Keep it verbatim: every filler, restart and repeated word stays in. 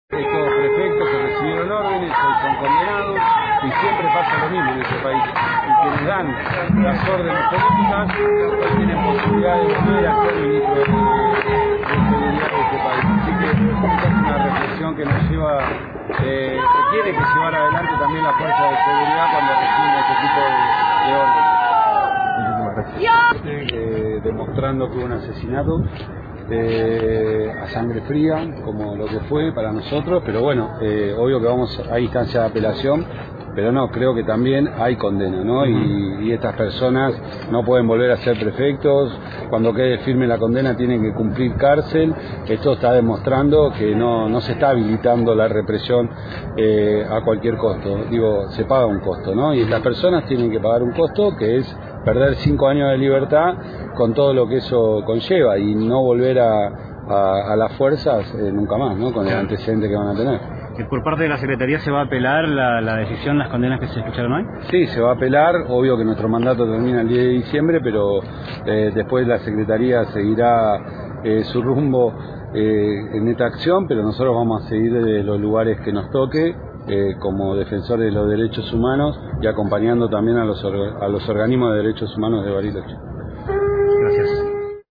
Estos prefectos que recibieron órdenes hoy son condenados y siempre pasa lo mismo en este país. Y quienes dan las órdenes políticas hoy tienen posibilidad de volver a ser ministros de, de seguridad de este país. Así que esta es una reflexión que nos lleva, eh, que tiene que llevar adelante también la fuerza de seguridad cuando reciben este tipo de, de órdenes. Eh, demostrando que hubo un asesinato eh, a sangre fría, como lo que fue para nosotros, pero bueno, eh, obvio que vamos a instancia de apelación, pero no, creo que también hay condena, ¿no? Y, y estas personas no pueden volver a ser prefectos, cuando quede firme la condena tienen que cumplir cárcel. Esto está demostrando que no, no se está habilitando la represión eh, a cualquier costo, digo, se paga un costo, ¿no? Y estas personas tienen que pagar un costo que es perder cinco años de libertad con todo lo que eso conlleva y no volver a, a, a las fuerzas eh, nunca más, ¿no? Con el antecedente que van a tener. ¿Por parte de la Secretaría se va a apelar la, la decisión, las condenas que se escucharon hoy? Sí, se va a apelar, obvio que nuestro mandato termina el diez de diciembre, pero eh, después la Secretaría seguirá eh, su rumbo eh, en esta acción, pero nosotros vamos a seguir de los lugares que nos toque, eh, como defensores de los derechos humanos y acompañando también a los, a los organismos de derechos humanos de Bariloche.